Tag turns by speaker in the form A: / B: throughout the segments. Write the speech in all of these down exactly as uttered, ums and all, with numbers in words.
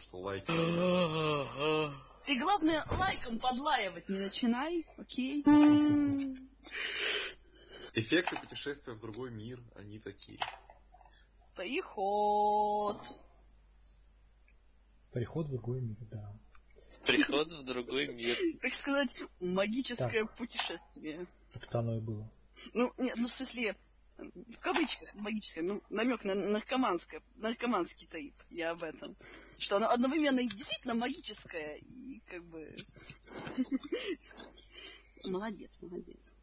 A: что лайки...
B: Ты, главное, лайком подлаивать не начинай, окей?
A: Эффекты путешествия в другой мир, они такие.
B: Приход.
C: Приход в другой мир, да.
D: Приход в другой мир.
B: Так сказать, магическое так. путешествие.
C: Так-то оно и было.
B: Ну, нет, ну в смысле, в кавычках магическое, ну, намек на наркоманское, наркоманский тейп, я об этом. Что оно одновременно и действительно магическое, и как бы... Молодец, молодец.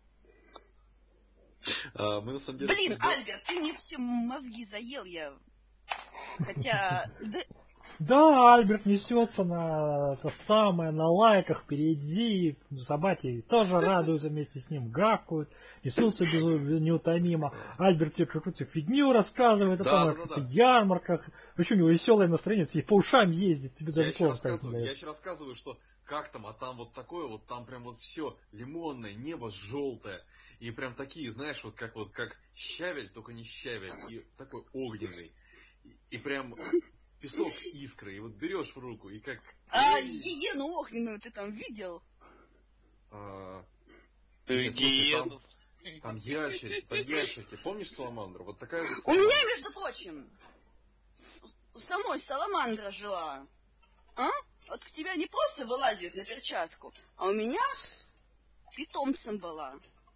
A: А, мы на самом деле...
B: Блин, обсуждаем... Альберт, ты мне все мозги заел, я... Хотя...
C: Да, Альберт несется на это самое, на лайках впереди, собаки тоже радуются вместе с ним, гавкают, несутся без, неутомимо. Альберт тебе какую-то фигню рассказывает,
A: да,
C: о
A: да, да, да.
C: ярмарках. Причем у него веселое настроение, тебе по ушам ездит, тебе даже
A: сложно сказать. Я еще рассказываю, что как там, а там вот такое, вот там прям вот все лимонное, небо желтое. И прям такие, знаешь, вот как вот как щавель, только не щавель, и такой огненный. И, и прям... Песок искры, и вот берешь в руку, и как...
B: А гиену огненную ты там видел?
A: А... Нет, слушай, там, там ящерица, там ящерки. Помнишь саламандру? Вот такая же саламандра.
B: У меня, между прочим, у самой саламандра жила. А? Вот к тебя не просто вылазит на перчатку, а у меня питомцем была.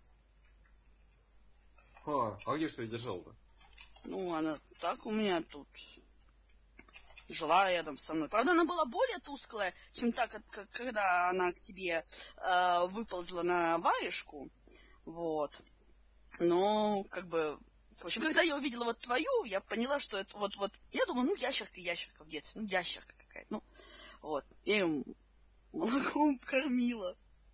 A: А, а где ж ты ее держал-то?
B: Ну, она так у меня тут... жила рядом со мной. Правда, она была более тусклая, чем та, как, как, когда она к тебе э, выползла на варежку. Вот. Но, как бы... В общем, когда я увидела вот твою, я поняла, что это вот... вот я думала, ну, ящерка, ящерка в детстве. Ну, ящерка какая-то. Ну, вот. Я ее молоком кормила.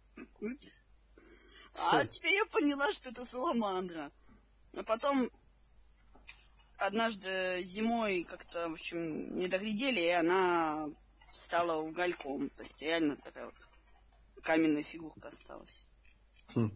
B: А теперь я поняла, что это саламандра. А потом... Однажды зимой как-то, в общем, не доглядели, и она стала угольком. То есть реально такая вот каменная фигурка осталась.
A: Хм.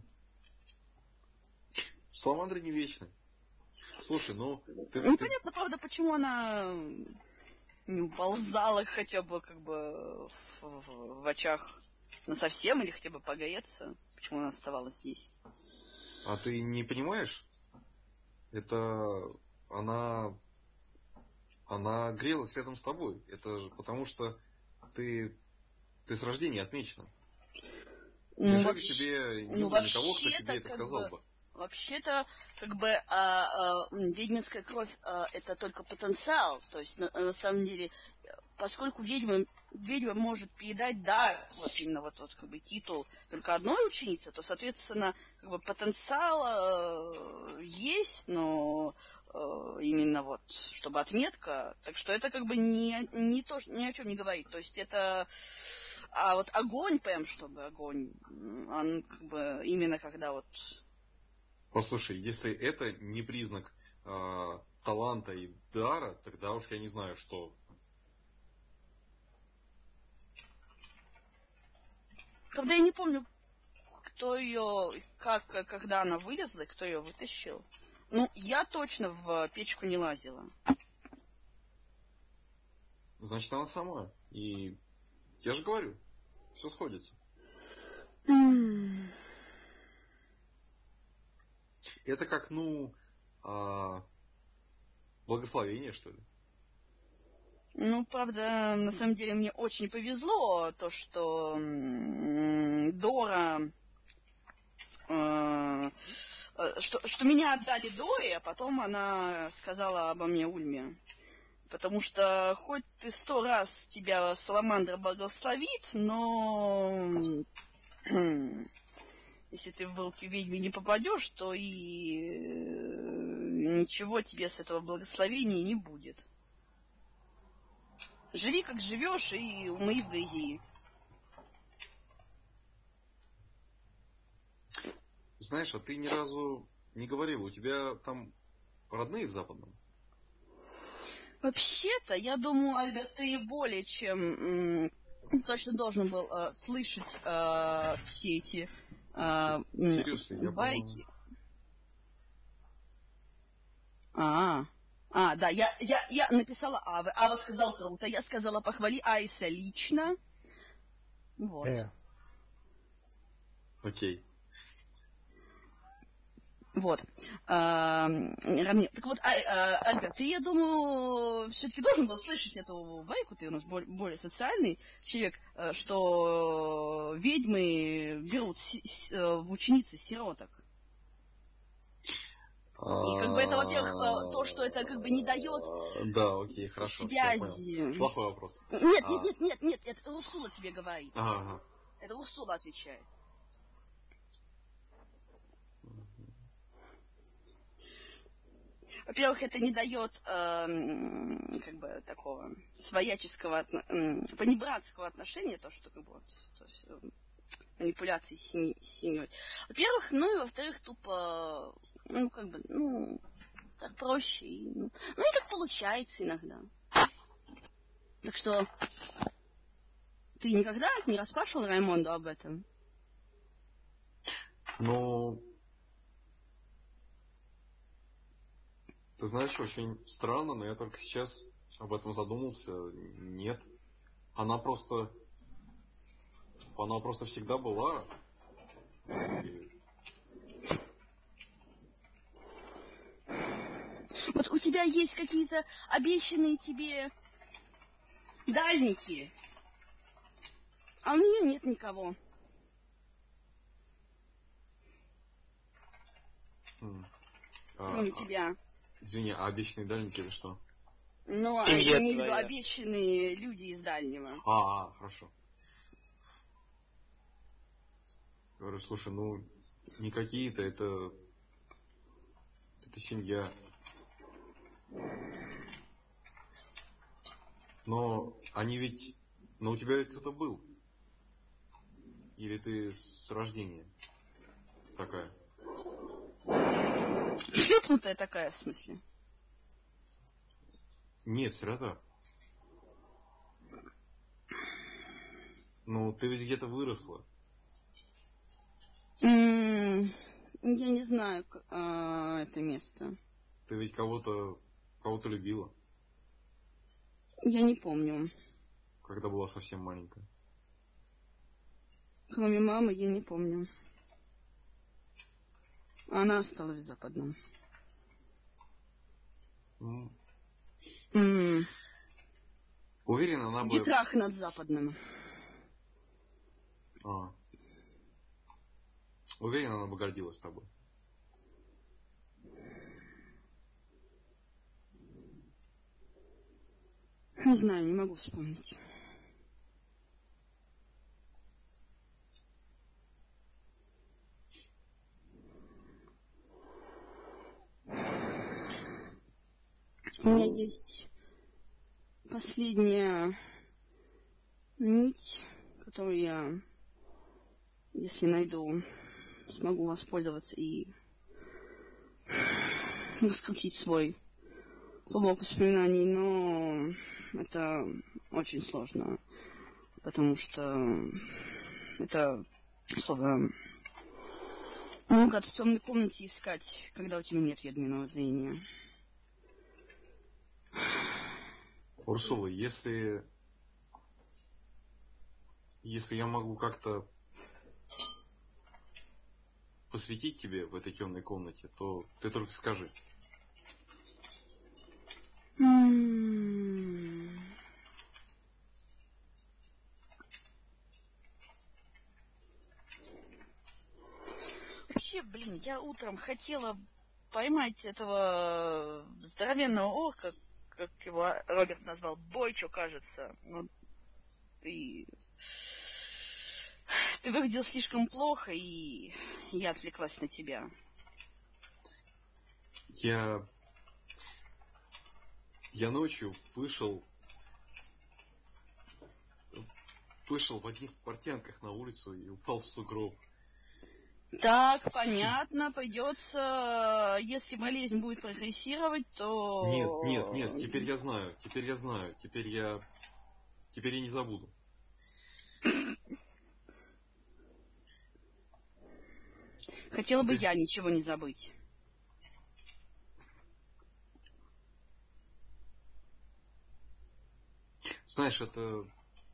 A: Саламандры не вечны. Слушай, ну...
B: Ты, непонятно, ты... правда, почему она не уползала хотя бы как бы в, в, в очах ну, совсем, или хотя бы погореться. Почему она оставалась здесь?
A: А ты не понимаешь? Это... Она, она грелась рядом с тобой. Это же потому, что ты, ты с рождения отмечена. Неужели ну, тебе не ну, было никого, кто тебе это сказал бы?
B: Вообще-то, как бы, а, а, ведьминская кровь а, это только потенциал. То есть, на, на самом деле, поскольку ведьма, ведьма может передать дар, вот именно вот, вот как бы титул только одной ученицы, то, соответственно, как бы потенциал а, есть, но именно вот, чтобы отметка. Так что это как бы не, не то, ни о чем не говорит. То есть это... А вот огонь прям, чтобы огонь, он как бы именно когда вот...
A: Послушай, если это не признак э, таланта и дара, тогда уж я не знаю, что...
B: Правда, я не помню, кто ее, как, когда она вылезла, кто ее вытащил. Ну, я точно в печку не лазила.
A: Значит, она сама. И я же говорю, все сходится.
B: Mm.
A: Это как, ну, а, благословение, что ли?
B: Ну, правда, на самом деле мне очень повезло, то, что м- Дора... Э- Что, что меня отдали Доре, а потом она сказала обо мне Ульме. Потому что хоть ты сто раз тебя Саламандра благословит, но если ты в руки ведьмы не попадешь, то и ничего тебе с этого благословения не будет. Живи как живешь и умри в грязи.
A: Знаешь, а ты ни разу не говорил, у тебя там родные в Западном?
B: Вообще-то, я думаю, Альберт, ты более чем м- точно должен был э, слышать э, все эти э,
A: Серьезно, я
B: байки.
A: по-моему...
B: А, А, да, я, я, я написала Аве. Ава сказал круто. Я сказала похвали Айса лично. Вот.
C: Э,
A: Окей.
B: Вот. А, равне- Так вот, а, а, Альберт, ты, я думаю, все-таки должен был слышать эту байку, ты у нас более, более социальный человек, э, что ведьмы берут си- си- э, в ученицы сироток. И как бы это, во-первых, э, то, что это как бы не дает
A: Да, окей, хорошо, все, я понял.
B: связи.
A: Плохой вопрос.
B: Нет, нет,
A: А.
B: нет, нет, нет, это Урсула тебе говорит.
A: Ага, ага.
B: Это Урсула отвечает. Во-первых, это не дает эм, как бы такого свояческого, отно- м, понебратского отношения, то, что как бы вот, то есть, эм, манипуляции с семьей, с семьей. Во-первых, ну и во-вторых, тупо, ну как бы, ну, так проще. И, ну, ну и так получается иногда. Так что ты никогда не расспрашивал Раймонду об этом?
A: Ну, ты знаешь, очень странно, но я только сейчас об этом задумался. Нет. Она просто... Она просто всегда была. И...
B: Вот у тебя есть какие-то обещанные тебе дальники, а у нее нет никого.
A: М. А,
B: Кроме
A: а,
B: тебя.
A: Извини, а обещанные дальники это что?
B: Ну, а
D: Семья
B: я имею в виду
D: твоя.
B: обещанные люди из дальнего.
A: А, а, хорошо. Говорю, слушай, ну, не какие-то, это... Это семья. Но они ведь... Но у тебя ведь кто-то был. Или ты с рождения такая?
B: Шлепнутая такая, в смысле.
A: Нет, сирота. Ну, ты ведь где-то выросла.
B: М, Я не знаю к- а, это место.
A: Ты ведь кого-то... Кого-то любила,
B: Я не помню.
A: когда была совсем маленькая.
B: Кроме мамы, я не помню. Она осталась в западном.
A: М,
B: М,
A: Уверен, она бы...
B: Ветрах над западным.
A: А. Уверен, она бы гордилась тобой.
B: Не знаю, не могу вспомнить. У меня есть последняя нить, которую я, если найду, смогу воспользоваться и раскрутить свой клубок воспоминаний, но это очень сложно, потому что это особо... Ну, как в темной комнате искать, когда у тебя нет ведьминого зрения.
A: Урсула, если... Если я могу как-то посвятить тебе в этой темной комнате, то ты только скажи.
B: М. Вообще, блин, я утром хотела поймать этого здоровенного орка, как его Роберт назвал, Бойчо, кажется. Но ты... Ты выглядел слишком плохо, и я отвлеклась на тебя.
A: Я... Я ночью вышел... Вышел в одних портянках на улицу и упал в сугроб.
B: Так, понятно, придется, если болезнь будет прогрессировать, то...
A: Нет, нет, нет, теперь я знаю, теперь я знаю, теперь я... Теперь я не забуду.
B: Хотела бы
A: Теперь-
B: я ничего не забыть.
A: Знаешь, это...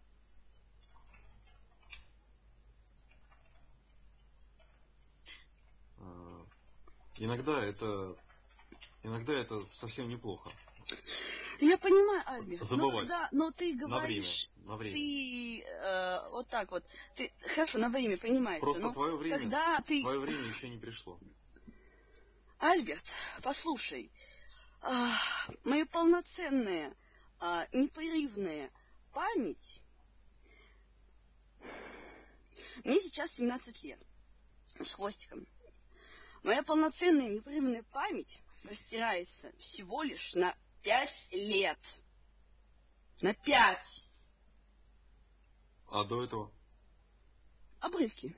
A: Иногда это... Иногда это совсем неплохо.
B: Я понимаю, Альберт.
A: Забывать.
B: Но, да, но ты говоришь...
A: На время. На время.
B: Ты э, вот так вот. Ты, хорошо, на время, понимаете.
A: Просто
B: но
A: твое время,
B: когда ты...
A: твое время еще не пришло.
B: Альберт, послушай. Э, моя полноценная, э, непрерывная память... Мне сейчас семнадцать лет. С хвостиком. Моя полноценная непрерывная память растирается всего лишь на пять лет. На пять.
A: А до этого?
B: Обрывки.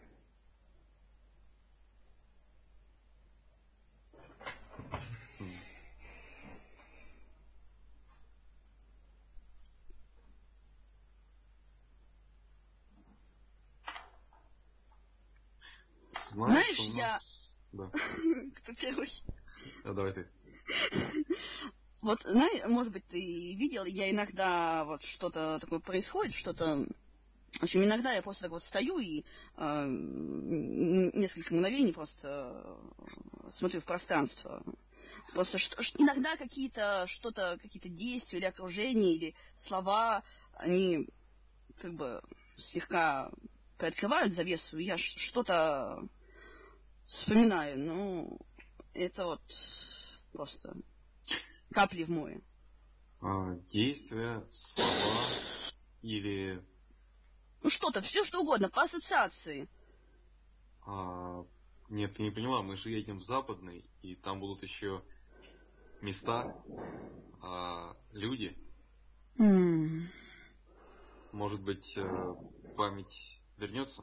A: Знаешь,
B: Знаешь,
A: у
B: я...
A: нас... Да.
B: Кто первый?
A: А, давай ты.
B: Вот, знаешь, может быть, ты видел, я иногда вот что-то такое происходит, что-то... В общем, иногда я просто так вот стою и э, несколько мгновений просто э, смотрю в пространство. Просто что, что, иногда какие-то что-то, какие-то действия или окружения, или слова, они как бы слегка приоткрывают завесу, и я что-то вспоминаю. Ну, это вот просто капли в море.
A: А, действия, слова или...
B: Ну что-то, все что угодно, по ассоциации.
A: А, нет, ты не поняла, мы же едем в Западный, и там будут еще места, а, люди.
B: Mm.
A: Может быть, память вернется?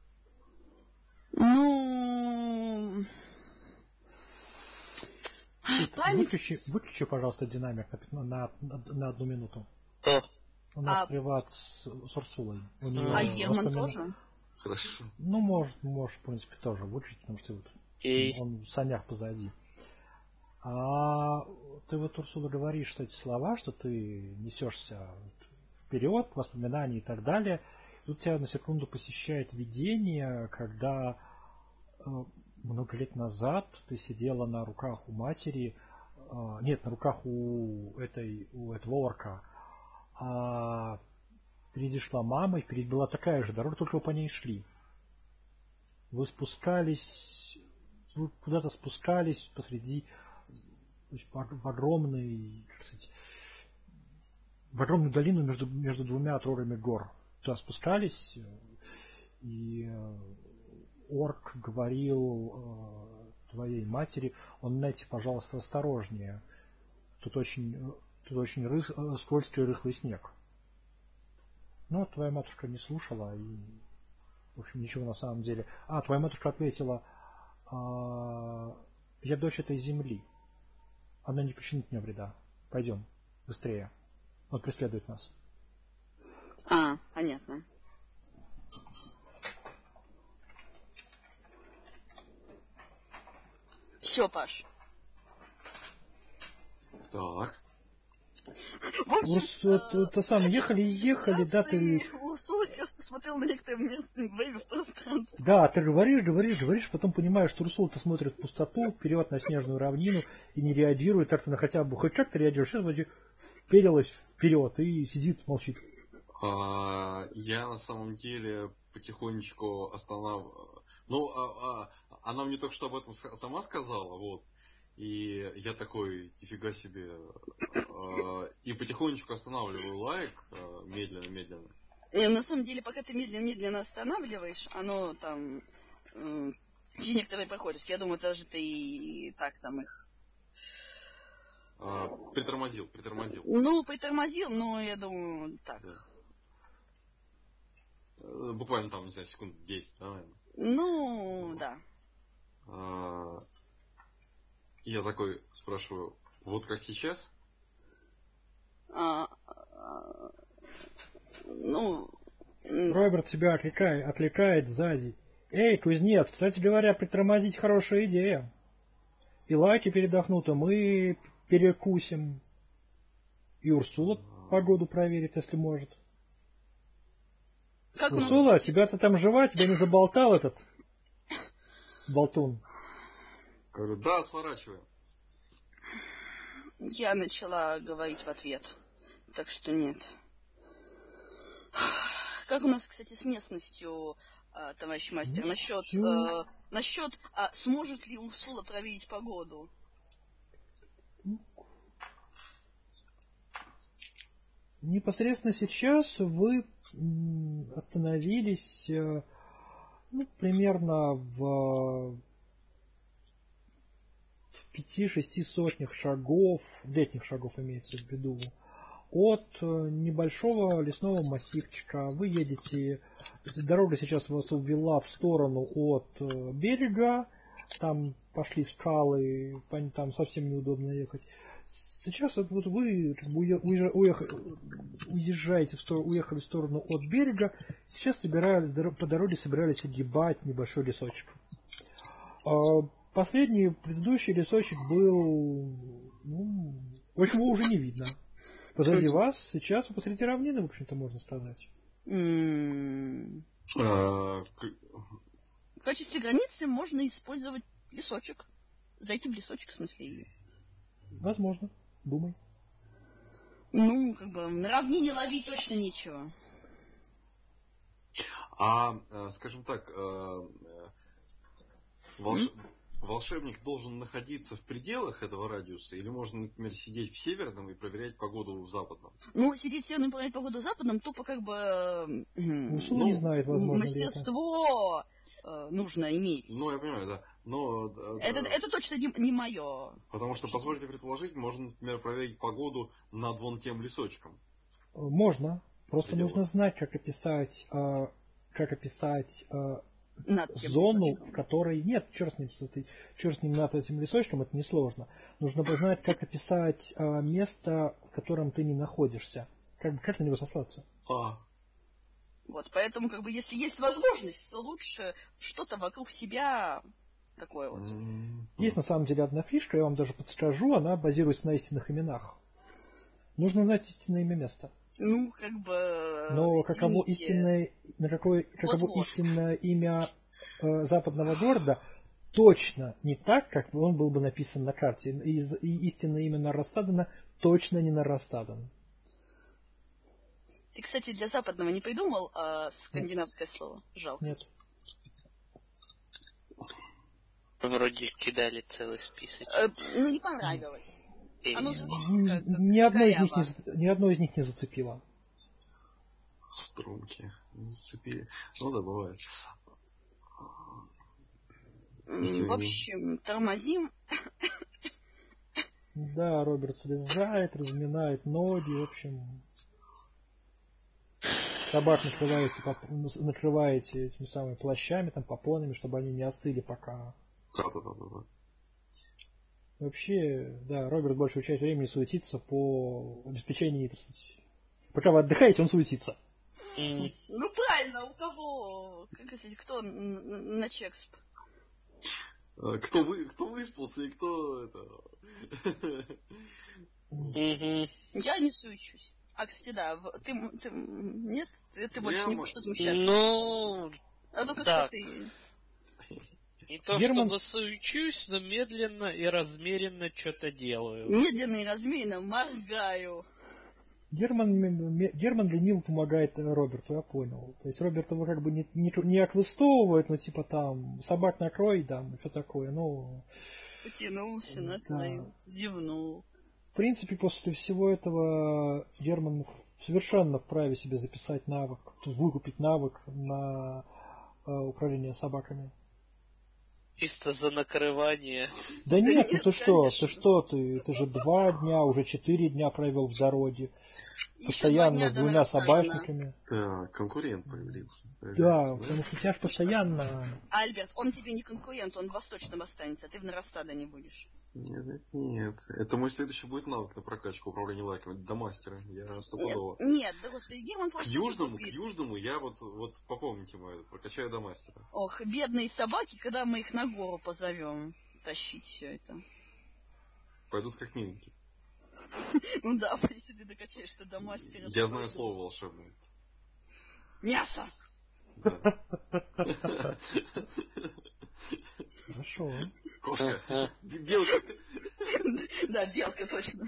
B: Ну...
C: Память... Выключи, выключи, пожалуйста, динамик на, на, на одну минуту.
D: Что?
C: У нас
B: а...
C: приват с, с Урсулой. У нее
B: А Герман
C: воспомина...
B: тоже?
A: Хорошо.
C: Ну, может, может, в принципе, тоже выключить, потому что вот
D: И...
C: он в санях позади. А ты вот, Урсула, говоришь эти слова, что ты несешься вперед, к воспоминанию и так далее. Тут тебя на секунду посещает видение, когда э, много лет назад ты сидела на руках у матери, э, нет, на руках у этой, у этого орка, а впереди шла мама, и впереди была такая же дорога, только вы по ней шли. Вы спускались, вы куда-то спускались посреди в огромный, как сказать, в огромную долину между, между двумя отрогами гор. Туда спускались, и орк говорил твоей матери: "Оннете, пожалуйста, осторожнее. Тут очень, тут очень рых, скользкий рыхлый снег". Но твоя матушка не слушала, и, в общем, ничего на самом деле. А, твоя матушка ответила: "Я дочь этой земли. Она не причинит мне вреда. Пойдем, быстрее. Он преследует нас".
B: А, понятно. Все, Паш.
A: Так.
B: В общем,
C: Урс, это, это сам, ехали, ехали, да, ты...
B: Урсула просто посмотрел на некоторое время в пространстве.
C: Да, ты говоришь, говоришь, говоришь, потом понимаешь, что Урсула-то смотрит в пустоту, вперед на снежную равнину и не реагирует, так она хотя бы хоть как-то реагирует. Сейчас вроде вперилась вперед и сидит, молчит.
A: А, я на самом деле потихонечку останавливаю. Ну, а, а, она мне только что об этом сама сказала, вот. И я такой, нифига себе. А, и потихонечку останавливаю лайк, медленно-медленно.
B: И на самом деле, пока ты медленно-медленно останавливаешь, оно там э, некоторые проходят. Я думаю, даже ты и так там их...
A: А, притормозил, притормозил.
B: Ну, притормозил, но я думаю, так.
A: Да. Буквально там, не знаю, секунд десять, да, наверное.
B: Ну, да.
A: А, я такой спрашиваю: вот как сейчас?
B: А, а, ну...
C: Роберт тебя отвлекает, отвлекает сзади. Эй, кузнец, кстати говоря, притормозить хорошая идея. И лайки передохнут, а мы перекусим. И Урсула погоду проверит, если может.
B: Как у нас...
C: Урсула, тебя-то там жива, тебя не заболтал этот болтун?
A: Говорю, да, сворачиваем.
B: Я начала говорить в ответ. Так что нет. Как у нас, кстати, с местностью, товарищ мастер, насчет, э, насчет а сможет ли Урсула проверить погоду?
C: Непосредственно сейчас вы остановились ну, примерно в, в пяти-шести сотнях шагов, летних шагов имеется в виду, от небольшого лесного массивчика. Вы едете, дорога сейчас вас увела в сторону от берега, там пошли скалы, там совсем неудобно ехать. Сейчас вот вы уезжаете в сторону, уехали в сторону от берега, сейчас собирались, по дороге собирались огибать небольшой лесочек. Последний, предыдущий лесочек был, ну, в общем, его уже не видно. Позади вас сейчас посреди равнины, в общем-то, можно сказать.
B: В качестве границы можно использовать лесочек. Зайти в лесочек, в смысле.
C: Возможно. Думай.
B: Ну, как бы, на равнине ловить точно нечего.
A: А, скажем так, волш... волшебник должен находиться в пределах этого радиуса, или можно, например, сидеть в северном и проверять погоду в западном?
B: Ну, сидеть в северном и проверять погоду в западном, тупо как бы...
C: Ну, ну не знает, возможно,
B: мастерство это. нужно иметь.
A: Ну, я понимаю, да. Но,
B: это,
A: да,
B: это точно не, не мое.
A: Потому что, позвольте предположить, можно, например, проверить погоду над вон тем лесочком.
C: Можно. Просто нужно знать, как описать, э, как описать э, зону, в которой... Нет, черт с ним, черт с ним над этим лесочком, это несложно. Нужно знать, как описать э, место, в котором ты не находишься. Как, как на него сослаться.
A: А.
B: Вот, поэтому, как бы, если есть возможность, то лучше что-то вокруг себя... Такое вот.
C: Есть на самом деле одна фишка, я вам даже подскажу, она базируется на истинных именах. Нужно знать истинное имя места.
B: Ну, как бы...
C: Но каково истинное, на какое, каково вот истинное вот. имя э, западного города, точно не так, как он был бы написан на карте. И, и истинное имя Наррастадана точно не Наррастадан.
B: Ты, кстати, для западного не придумал а, скандинавское Нет. слово? Жалко.
C: Нет.
D: Вроде кидали целый список.
B: Э, ну, не понравилось. Оно
C: звучит, ни, одно из них не, ни одно из них не зацепило.
A: Струнки. Не зацепили. Ну да, бывает.
B: В общем, тормозим.
C: Да, Роберт слезает, разминает ноги, в общем... Собак накрываете, накрываете этими самыми плащами, там, попонами, чтобы они не остыли пока.
A: Да-да-да.
C: Вообще, да, Роберт большую часть времени суетится по обеспечению. Пока вы отдыхаете, он суетится.
B: Mm. Ну правильно, у кого? Как говорите, кто на чексп?
A: Кто, вы, кто выспался и кто это...
B: Я не суечусь. А, кстати, да, ты, ты нет? Ты, ты больше
A: Я
B: не будешь отмечать?
D: Ну,
B: а только
D: да.
B: что ты...
D: Не то
C: Герман...
D: чтобы суечусь, но медленно и размеренно что-то делаю.
B: Медленно и размеренно моргаю.
C: Герман, Герман лениво помогает Роберту, я понял. То есть Роберт его как бы не, не, не оквестовывает, но типа там собак накрой, там, что такое, ну...
B: Потянулся, накрыл, да. Зевнул.
C: В принципе, после всего этого Герман совершенно вправе себе записать навык, выкупить навык на э, управление собаками.
D: Чисто за накрывание.
C: Да нет, ну ты что, ты что, ты, ты же два дня, уже четыре дня провел в дороге. Постоянно с двумя собачниками.
A: Да, конкурент появился.
C: Да, потому что у тебя же постоянно...
B: Альберт, он тебе не конкурент, он в Восточном останется, а ты в Наррастада не будешь.
A: Нет, нет, нет. Это мой следующий будет навык на прокачку управления лайками до мастера. Я стопудово.
B: Нет, нет, да господи, Герман
A: просто... К южному, к южному я вот, вот попомните мою, прокачаю до мастера.
B: Ох, бедные собаки, когда мы их на гору позовем тащить все это.
A: Пойдут как миленькие.
B: Ну да, если ты докачаешь до мастера.
A: Я знаю слово волшебное.
B: Мясо!
C: Хорошо.
A: Кошка. Белка.
B: Да, белка, точно.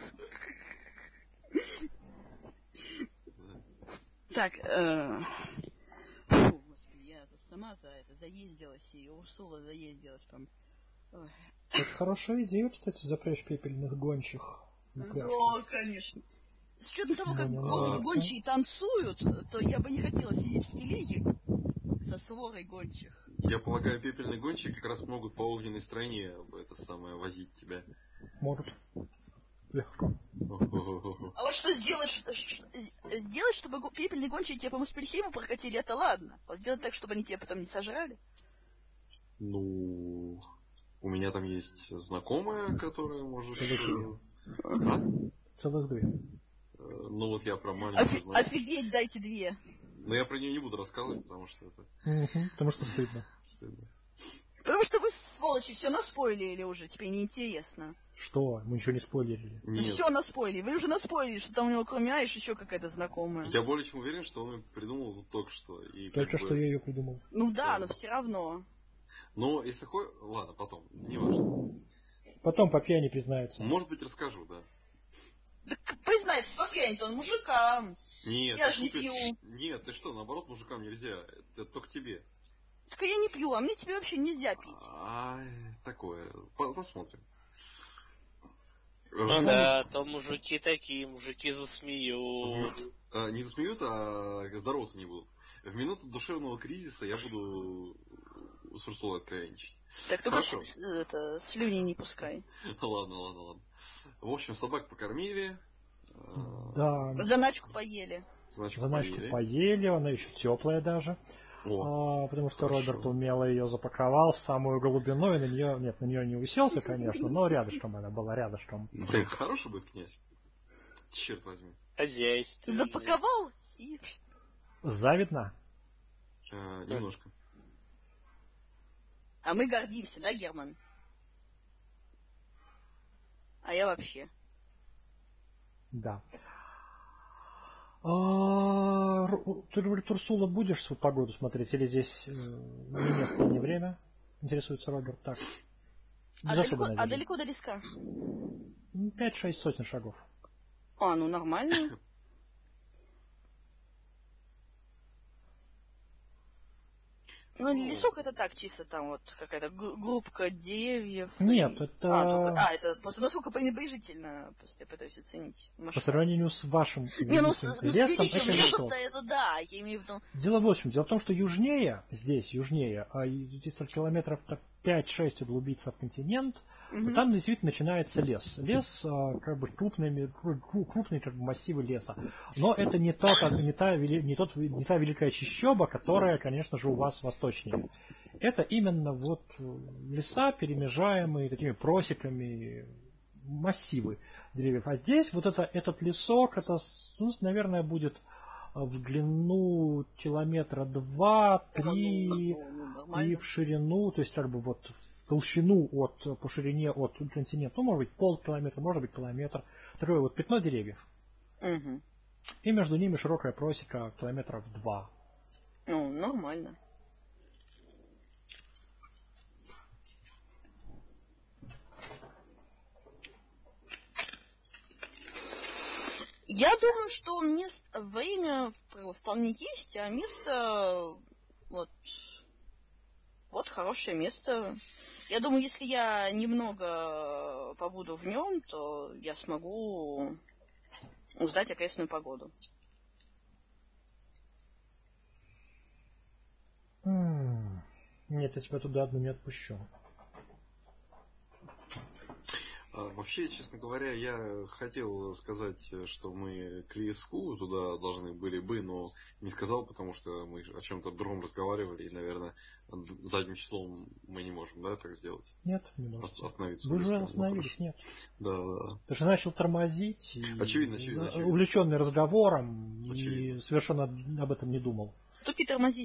B: Так, фу, господи, я тут сама за это заездилась, и Урсула заездилась прям.
C: Это хорошая идея, кстати, запрячь пепельных гончих.
B: Да, конечно. С учетом того, как гончие танцуют, то я бы не хотела сидеть в телеге со сворой гончих.
A: Я полагаю, пепельные гонщики как раз могут по огненной стране это самое возить тебя.
C: Могут. Легко.
B: А вот что сделать, что, сделать, чтобы пепельные гончие тебя по Муспельхейму прокатили, это ладно. Вот сделать так, чтобы они тебя потом не сожрали.
A: Ну, у меня там есть знакомая, которая может...
C: А? Целых две.
A: Ну вот я про маленькую
B: Офи-
A: знаю.
B: Офигеть, дайте две.
A: Но я про нее не буду рассказывать, потому что это...
C: Угу, потому что стыдно.
A: Стыдно.
B: Потому что вы, сволочи, все наспойлерили уже, теперь неинтересно.
C: Что? Мы ничего не спойлерили.
A: Нет.
B: Все наспойлерили. Вы уже наспойлерили, что там у него кроме Аиш еще какая-то знакомая.
A: Я более чем уверен, что он ее придумал вот только что. И
C: только
A: как
C: что
A: бы...
C: я ее придумал.
B: Ну да, но все равно.
A: Но если хочешь... Ладно, потом. Не важно.
C: Потом по пьяни признается.
A: Может быть, расскажу, да.
B: Так признается, по пьяни-то он мужикам.
A: Нет,
B: я же не
A: ты...
B: пью.
A: Нет, ты что, наоборот, мужикам нельзя. Это только тебе.
B: Так я не пью, а мне тебе вообще нельзя пить.
A: А, такое. Посмотрим.
D: Ну
A: Живу...
D: да, то мужики такие, мужики засмеют.
A: А, не засмеют, а здороваться не будут. В минуту душевного кризиса я буду с Урсулой откровенничать.
B: Так только с, это, слюни не пускай.
A: Ладно, ладно, ладно. В общем, собак покормили.
C: Да.
B: Заначку поели.
C: Заначку, Заначку поели. поели, она еще теплая даже. О, а, потому что хорошо. Роберт умело ее запаковал в самую глубину, и на нее, нет, на нее не уселся, конечно, но рядышком она была, рядышком.
A: Блин, хороший будет князь. Черт возьми.
D: Хозяйство.
B: Запаковал и...
C: Завидно?
A: А, немножко.
B: А мы гордимся, да, Герман? А я вообще.
C: Да. А, ты, говорит, Урсула, будешь свою погоду смотреть? Или здесь э, не место, не время? Интересуется Роберт. Так.
B: А далеко, а далеко до леска?
C: Пять-шесть сотен шагов.
B: А, ну нормально. Ну, лесок это так, чисто там вот какая-то группка деревьев.
C: Нет,
B: и...
C: это...
B: А, только... а, это просто насколько пренебрежительно, просто я пытаюсь оценить.
C: По сравнению с вашим
B: не, ну, с,
C: лесом,
B: ну,
C: это лесок.
B: Это да, я имею в виду...
C: Дело в общем, дело в том, что южнее, здесь южнее, а здесь километров пять-шесть углубиться в континент, mm-hmm. там действительно начинается лес. Лес, как бы крупными, крупные как бы, массивы леса. Но это не, тот, не, та, не, тот, не та великая чащоба, которая, конечно же, у вас восточнее. Это именно вот леса, перемежаемые такими просеками, массивы деревьев. А здесь вот это, этот лесок, это, ну, наверное, будет в длину километра два-три и в ширину, то есть как бы вот в толщину от, по ширине от континента, ну, может быть, полкилометра, может быть, километр. Такое вот пятно деревьев.
B: Угу.
C: И между ними широкая просека километров два.
B: Ну, нормально. Я думаю, что мест, время вполне есть, а место вот, вот хорошее место. Я думаю, если я немного побуду в нем, то я смогу узнать окрестную погоду.
C: М-м- нет, я тебя туда одну не отпущу.
A: Вообще, честно говоря, я хотел сказать, что мы к леску туда должны были бы, но не сказал, потому что мы о чем-то другом разговаривали, и, наверное, задним числом мы не можем, да, так сделать?
C: Нет, не можем.
A: Остановиться.
C: Вы уже остановились, нет.
A: Да, да.
C: Ты же начал тормозить, и
A: очевидно, очевидно, очевидно.
C: увлеченный разговором,
A: очевидно.
C: И совершенно об этом не думал.
B: Тупи, тормози.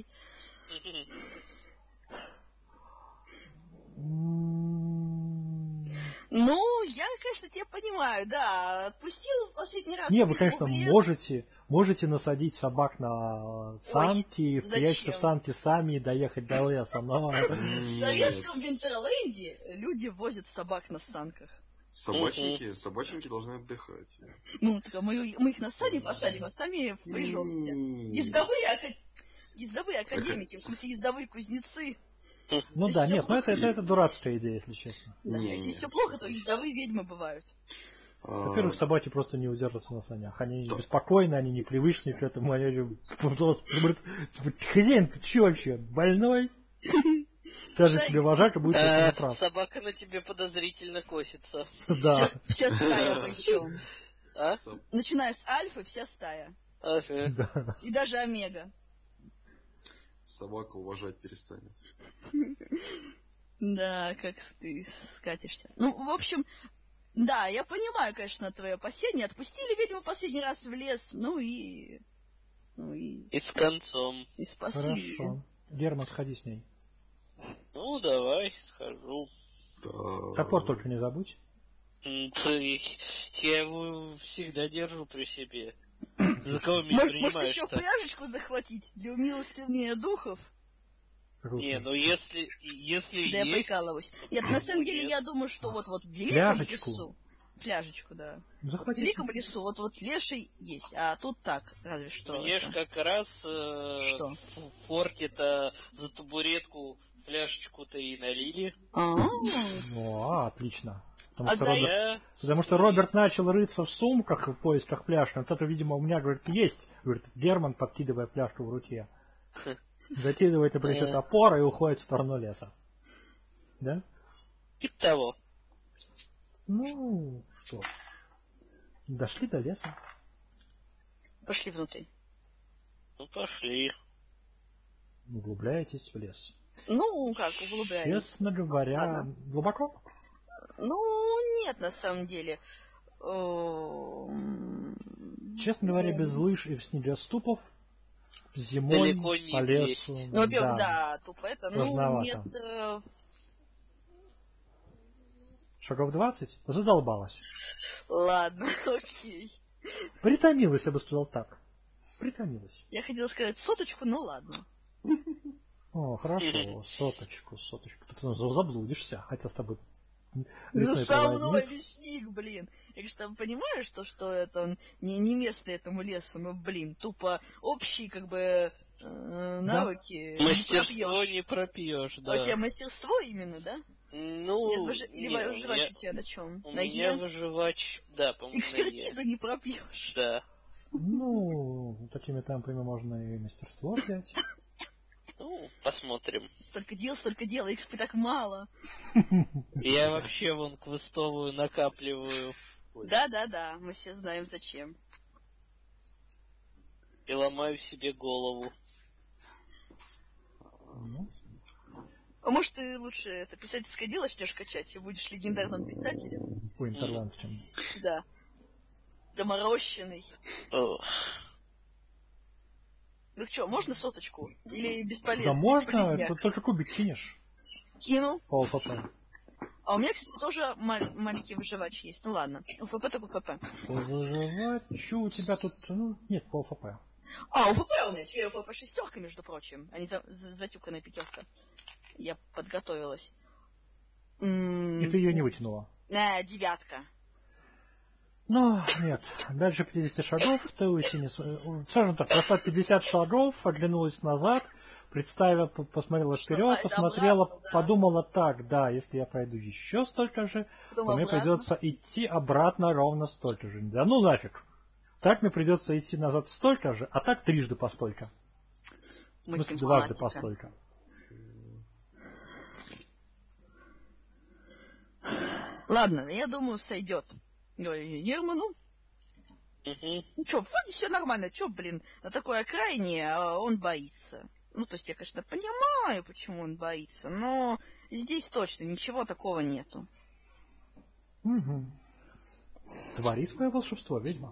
B: Ну, я, конечно, тебя понимаю, да. Отпустил в последний раз.
C: Не, вы, конечно,
B: в лес.
C: можете, можете насадить собак на санки, впрячься в
B: зачем?
C: санки сами и доехать до леса, но...
B: В советском Винтерленде люди возят собак на санках.
A: Собачники, собачники должны отдыхать.
B: Ну, так а мы, мы их на сани посадим, а сами впряжемся. Ездовые, ака- ездовые академики, в смысле ездовые кузнецы.
C: Ну
B: Если
C: да,
B: всё
C: нет, ну это,
B: плохо-
C: это, это дурацкая идея, если честно.
B: Да,
A: Не,
B: если
A: не,
B: все плохо, то ездовые ведьмы бывают.
C: Во-первых,
A: А,
C: собаки просто не удержатся на санях. Они
A: Да.
C: беспокойны, они непривычны к этому. Они говорят, хозяин, ты че вообще, больной? Скажет тебе вожак, и будет
D: А,
C: совершенно прав.
D: собака на тебе подозрительно косится.
C: Да.
B: Вся стая причем.
D: А?
A: соб-
B: Начиная с альфы, вся стая.
D: Ага.
C: Да.
B: И даже омега.
A: собака уважать перестанет.
B: Да, как ты скатишься. Ну, в общем, да, я понимаю, конечно, твое опасение. Отпустили ведьму последний раз в лес, ну и... Ну и...
D: И с концом.
B: И спасли.
C: Хорошо. Герман, сходи с ней.
D: Ну, давай, схожу.
A: Да.
C: Топор только не забудь.
D: М, ты- Я его всегда держу при себе. За кого меня
B: Может, может еще
D: принимаешь-то?
B: пряжечку захватить для умилостивления духов?
C: Круто.
D: Не, ну если, если
B: Да я
D: есть...
B: прикалываюсь. Нет, на самом
D: Ну,
B: деле
D: нет.
B: я думаю, что вот вот в великом
C: Пляжечку.
B: лесу... Пляжечку, да. В
C: Захвати.
B: великом лесу вот вот леший есть, а тут так, разве что.
D: Мне ж
B: это.
D: как раз э,
B: Что?
D: в форте-то за табуретку фляжечку-то и налили.
B: А,
C: Ну, а, отлично. Потому
B: А
C: что,
B: за
C: Роберт,
D: Я...
C: потому что Роберт начал рыться в сумках в поисках пляжки. Вот это, видимо, у меня, говорит, есть. Говорит, Герман, подкидывая пляжку в руке. Закидывает и плечо топор и уходит в сторону леса. Да?
D: И того.
C: Ну, что ж. Дошли до леса.
B: пошли внутрь.
D: Ну, пошли.
C: Углубляетесь в лес.
B: Ну, как, углубляемся.
C: Честно говоря,
B: Ладно.
C: глубоко?
B: Ну, нет, на самом деле. Эм,
C: Честно говоря, без лыж и в снегоступов зимой
D: Далеко не
C: по лесу.
B: Ну, во-первых, да, тупо это. Ну,
C: Сложновато.
B: метров...
C: Шагов двадцать? Задолбалась.
B: Ладно, окей.
C: Притомилась, я бы сказал так. Притомилась.
B: Я хотела сказать соточку, но ладно.
C: О, хорошо, соточку, соточку. Ты потом заблудишься, хотя с тобой
B: Ну,
C: лесной
B: со мной
C: проводник.
B: лесник, блин. Я, конечно, понимаю, что, что это он не, не местный этому лесу, но, блин, тупо общие, как бы, э, навыки.
D: Мастерство
B: Не
D: не пропьешь,
B: пропьешь. А у тебя
D: да.
B: мастерство именно, да?
D: Ну,
B: Или, выжи- или
D: не, у
B: выживач
D: меня,
B: у тебя на чем?
D: у
B: На
D: меня
B: Е?
D: выживач, да, по-моему, на Е.
B: Экспертизу не пропьешь.
D: Да.
C: Ну, такими темпами можно и мастерство взять.
D: Ну, посмотрим.
B: Столько дел, столько дел, экспы так мало.
D: Я вообще вон квестовую накапливаю
B: Да-да-да, мы все знаем зачем.
D: и ломаю себе голову.
C: Ну,
B: А может, ты лучше это писательское дело начнешь качать и будешь легендарным писателем?
C: по интерландским.
B: Да. Доморощенный.
D: Ох.
B: Ну что, можно соточку? Или бесполезно?
C: Да можно,
B: Блин,
C: тут только кубик кинешь.
B: кинул.
C: По ЛФП.
B: А у меня, кстати, тоже мал- маленький выживач есть. Ну ладно, УФП так УФП.
C: Выживачу у тебя тут, ну, нет, по ЛФП.
B: А, УФП у меня, теперь УФП шестерка, между прочим, а не за- за- затюканная пятерка. Я подготовилась. М,
C: И ты ее не вытянула.
B: э, девятка.
C: Ну, нет. Дальше пятьдесят шагов ты уйти не... с- Скажем так, прошла пятьдесят шагов, оглянулась назад, представила, п- посмотрела
B: Что,
C: вперед,
B: а, это
C: посмотрела,
B: обратно, да.
C: подумала так, да, если я пройду еще столько же,
B: Потом
C: то мне
B: обратно.
C: придется идти обратно ровно столько же. Да ну нафиг. Так мне придется идти назад столько же, а так трижды по столько. В смысле, дважды по
B: Математика.
C: столько.
B: Ладно, я думаю, сойдет. Говорю Герману.
D: Угу.
B: Ну что, вроде все нормально. Че, блин, на такой окраине а он боится. Ну, то есть я, конечно, понимаю, почему он боится, но здесь точно ничего такого нету.
C: Угу. Твори свое волшебство, ведьма.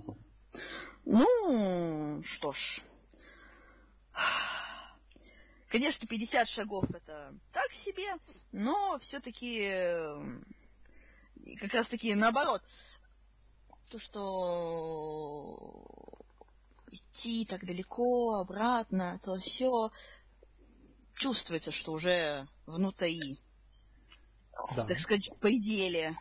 B: Ну, что ж. Конечно, пятьдесят шагов это так себе, но все-таки как раз таки наоборот. То, что идти так далеко, обратно, то все чувствуется, что уже внутри,
C: Да.
B: так сказать, в пределе.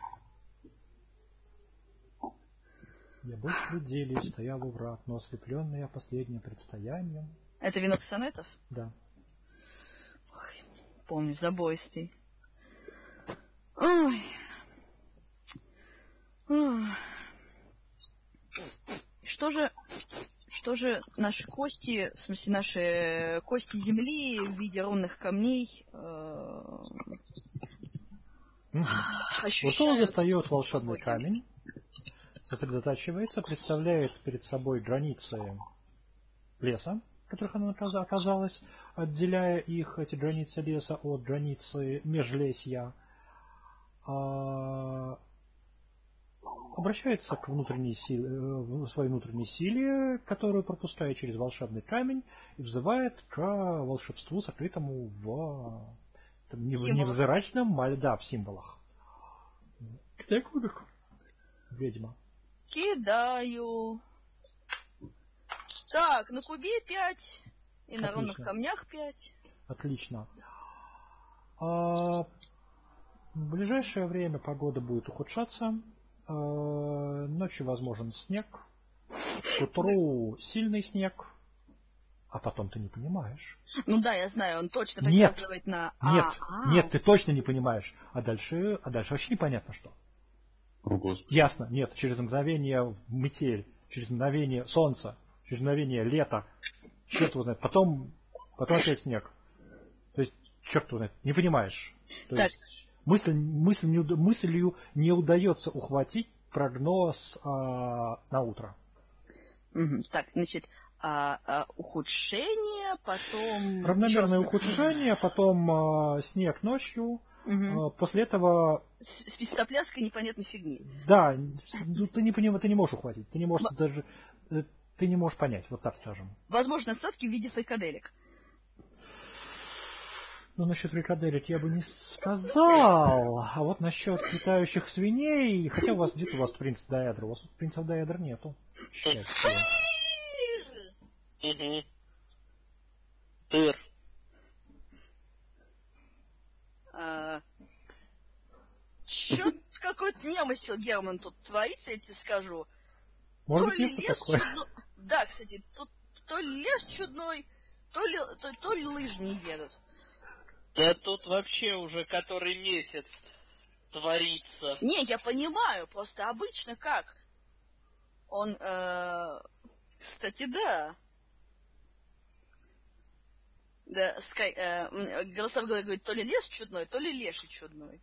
C: Я был в пределе и стоял у врат, но ослепленный я последним предстоянием.
B: Это венок сонетов?
C: Да.
B: Ой, помню, забойстый. Ой. Ой. Что же, что же наши кости, в смысле наши кости земли в виде рунных камней э,
C: Угу. Урсула достает волшебный камень, сосредотачивается, представляет перед собой границы леса, в которых она оказалась, отделяя их, эти границы леса, от границы межлесья. А... обращается к внутренней силе, своей внутренней силе, которую пропускает через волшебный камень, и взывает к волшебству, сокрытому в невзрачном, да, в символах. Кидай кубик, ведьма.
B: Кидаю. Так, на кубе пять, и на рунных камнях пять.
C: Отлично. А... в ближайшее время погода будет ухудшаться. Ночью возможен снег, к утру сильный снег, а потом ты не понимаешь.
B: Ну да, я знаю, он точно
C: показывает
B: на...
C: Нет, нет, ты точно не понимаешь. А дальше, а дальше вообще непонятно что.
A: О, Господи.
C: Ясно, нет, через мгновение метель, через мгновение солнца, через мгновение лето, черт его знает, потом, потом опять снег. То есть, черт его знает, не понимаешь. То
B: так.
C: есть, Мысль, мысль не, мыслью не удается ухватить прогноз а, на утро.
B: Угу. Так, значит, а, а, ухудшение, потом...
C: равномерное ухудшение, потом а, снег ночью.
B: Угу.
C: А, после этого...
B: Свистопляска непонятной фигни.
C: Да, ну, ты, не, ты не можешь ухватить. Ты не можешь М- даже... Ты не можешь понять, вот так скажем.
B: Возможно, осадки в виде фрикаделек.
C: Ну, насчет фрикаделек я бы не сказал. А вот насчет летающих свиней... Хотя у вас где-то у вас принц Даэдра. У вас принцев Даэдра нету. Счастье.
D: Угу. Тыр.
B: А, Чё-то какой-то немысел, Герман, тут творится, я тебе скажу.
C: Может
B: то
C: быть,
B: ли
C: есть
B: лес
C: такое?
B: чудной... Да, кстати, тут то ли лес чудной, то ли, то, то ли лыжи не едут.
D: Да тут вообще уже который месяц творится.
B: Не, я понимаю, просто обычно как? Он, э... кстати, да. Да, Скай, э, голоса в голове говорит, то ли лес чудной, то ли леший чудной.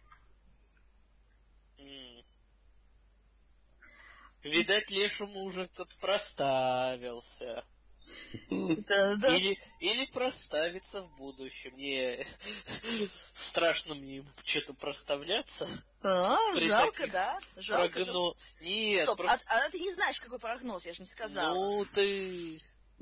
D: Mm. Видать, лешему уже кто-то проставился.
B: Да, да.
D: Или, или проставиться в будущем. Мне страшно мне что-то проставляться.
B: А, жалко, да? Жалко.
D: Прогноз... Нет,
B: Стоп,
D: просто...
B: а, а ты не знаешь, какой прогноз, я же не сказала.
D: Ну, ты...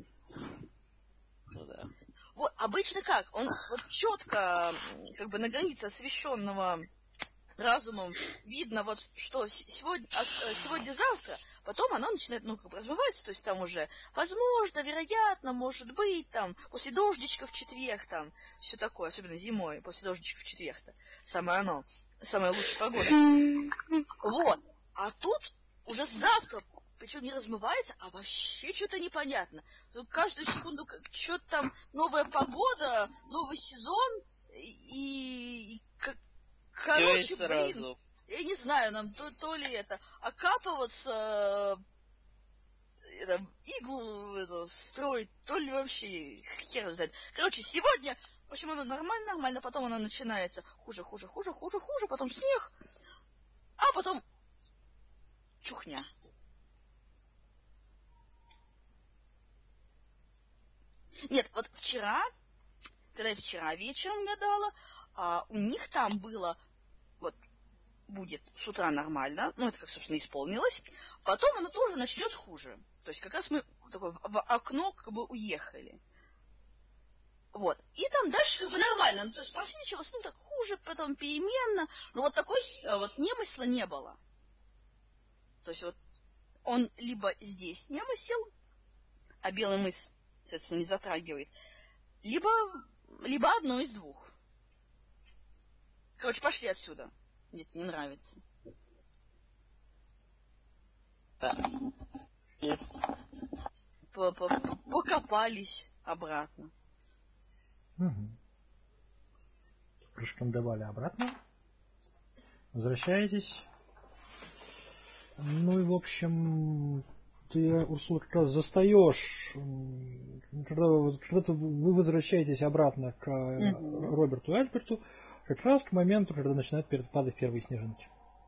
D: Ну да.
B: Вот, обычно как? Он вот четко, как бы на границе освещенного разумом видно, вот что сегодня, сегодня-завтра, потом оно начинает, ну, как бы развиваться, то есть там уже, возможно, вероятно, может быть, там, после дождичка в четверг, там, все такое, особенно зимой, после дождичка в четверг-то, самое оно, самая лучшая погода. Вот, а тут уже завтра, причем не размывается, а вообще что-то непонятно. Каждую секунду что-то там, новая погода, новый сезон, и, и как... Короче, блин, я не знаю, нам то, то ли это окапываться, это, иглу это, строить, то ли вообще хер знает. Короче, сегодня, в общем, оно нормально, нормально, потом оно начинается хуже, хуже, хуже, хуже, хуже, потом снег, а потом чухня. Нет, вот вчера, когда я вчера вечером гадала, а, у них там было, вот, будет с утра нормально, ну, это, как, собственно, исполнилось, потом оно тоже начнет хуже. То есть, как раз мы такое, в окно как бы уехали. Вот. И там дальше как бы нормально. Ну, то есть просвечивалось, ну, так хуже, потом переменно. Но вот такой вот немысла не было. То есть вот он либо здесь немысел, а белый мыс, соответственно, не затрагивает, либо, либо одно из двух. Короче, пошли отсюда. Мне это не нравится. Покопались обратно.
C: Угу. Прошкандовали обратно. Возвращаетесь. Ну и в общем, ты, Урсула, как раз застаешь, когда, когда вы возвращаетесь обратно к угу. Роберту и Альберту, как раз к моменту, когда начинают падать первые снежинки.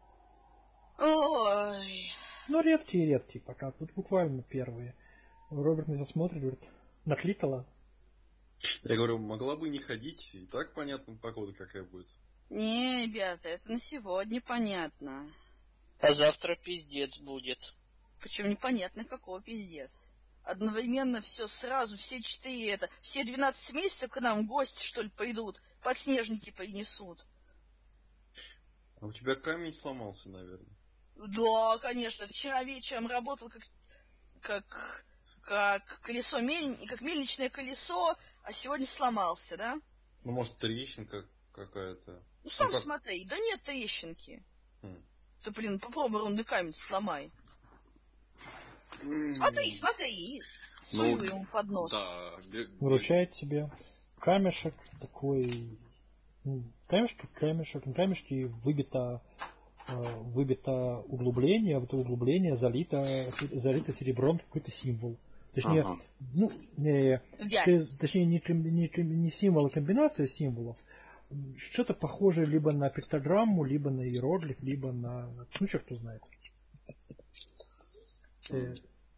B: Ой.
C: Ну, редкие-редкие пока, тут буквально первые. Роберт на это смотрит, говорит, накликала.
A: Я говорю, могла бы не ходить, и так понятно, погода какая будет.
B: Не, ребята, это на сегодня понятно.
D: А завтра пиздец будет.
B: Почему непонятно, какого пиздец? Одновременно все сразу, все четыре это, все двенадцать месяцев к нам гости, что ли, придут, подснежники принесут.
A: А у тебя камень сломался, наверное?
B: Да, конечно. Вчера вечером работал как, как, как колесо, мель, как мельничное колесо, а сегодня сломался, да?
A: Ну, может, трещинка какая-то.
B: Ну, сам
A: ну, как...
B: смотри. Да нет трещинки.
A: Хм.
B: Ты, блин, попробуй ровный камень сломай. Смотри, смотри.
A: Ну,
B: Сую ему под нос.
A: Да.
C: Вручает тебе камешек такой... Камешек, камешек, на камешке выбито, выбито углубление, в это углубление залито, залито серебром какой-то символ. Точнее, ага. ну, не, точнее не, не, не символ, а комбинация символов. Что-то похожее либо на пиктограмму, либо на иероглиф, либо на... Ну, черт кто знает. Mm.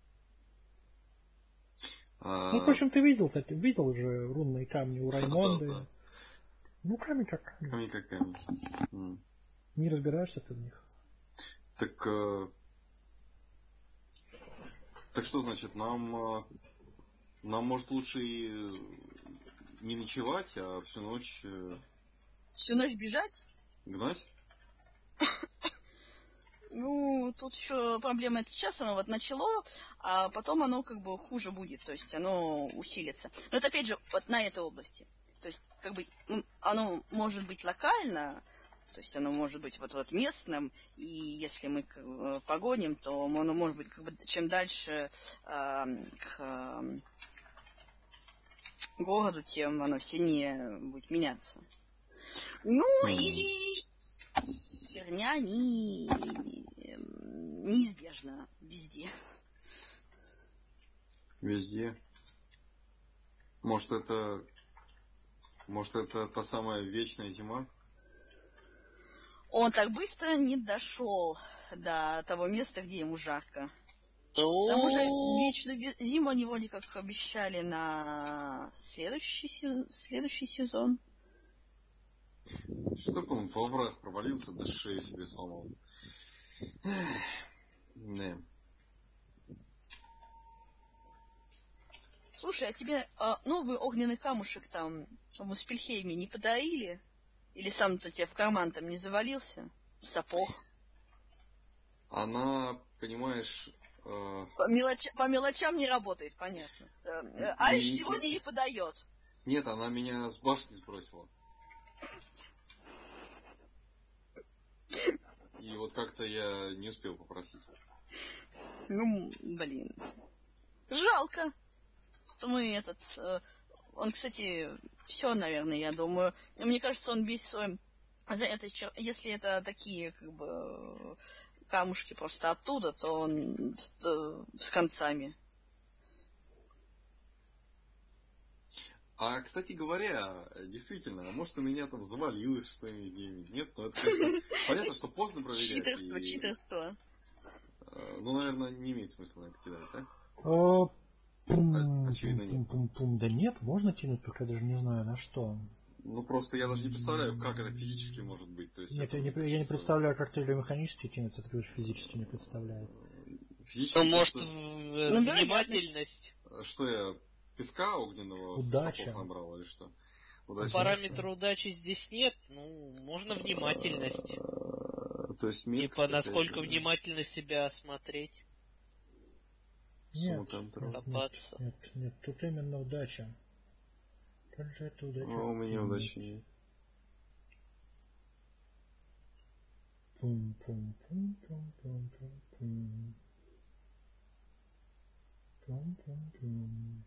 C: А... Ну, впрочем, ты видел, кстати, видел же рунные камни у Раймонды. Да, да, да. Ну, камень как камень.
A: Камень как камень. Mm.
C: Не разбираешься ты в них.
A: Так, э... так что значит, нам, э... нам может лучше и не ночевать, а всю ночь... Э...
B: Всю ночь бежать?
A: Гнать?
B: Ну, тут еще проблема это сейчас, оно вот начало, а потом оно как бы хуже будет, то есть оно усилится. Но это опять же вот на этой области. То есть как бы оно может быть локально, то есть оно может быть вот, вот местным, и если мы погоним, то оно может быть как бы чем дальше э, к э, городу, тем оно сильнее будет меняться. Ну mm. и херня не... неизбежна везде.
A: Везде? Может это... Может это та самая вечная зима?
B: Он так быстро не дошел до того места, где ему жарко.
D: Ну...
B: Там уже вечную зиму они вроде как обещали на следующий, следующий сезон.
A: Чтоб он во враг провалился, да шею себе сломал. Не.
B: Слушай, а тебе а, новый огненный камушек там в Муспельхейме не подарили? Или сам-то тебе в карман там не завалился? В сапог?
A: Она, понимаешь... Э...
B: По, мелоч... по мелочам не работает, понятно. Э, Альш сегодня ей подает.
A: Нет, она меня с башни сбросила. И вот как-то я не успел попросить.
B: Ну, блин. Жалко, что мы этот... Э, он, кстати, все, наверное, я думаю. Мне кажется, он весь свой... Это, если это такие, как бы, камушки просто оттуда, то он с, с концами.
A: А, кстати говоря, действительно, может, у меня там завалилось что-нибудь, нет, но это, конечно, понятно, что поздно проверять.
B: Читерство,
A: и...
B: читерство.
A: Ну, наверное, не имеет смысла на это кидать, да?
C: О,
A: а, очевидно, нет.
C: Пум-пум-пум, да нет, можно тянуть, только я даже не знаю, на что.
A: Ну, просто я даже не представляю, как это физически может быть. То есть
C: нет, я не, кажется... я не представляю, как это механически тянуть, это тоже физически не представляю.
D: Физически ну, может, просто... внимательность.
A: Что я песка огненного
C: Удача.
A: сапог набрал или что? Удача.
D: Параметра удачи здесь нет, ну, можно внимательность.
A: То есть меткость,
D: Типа, насколько
A: опять же,
D: внимательно себя осмотреть.
C: Нет,
A: самоконтроль.
C: нет,
D: Копаться.
C: нет, нет, нет, тут именно удача. Как же это удача?
A: А у меня удачи нет.
C: Пум-пум-пум-пум-пум-пум. Пум-пум-пум.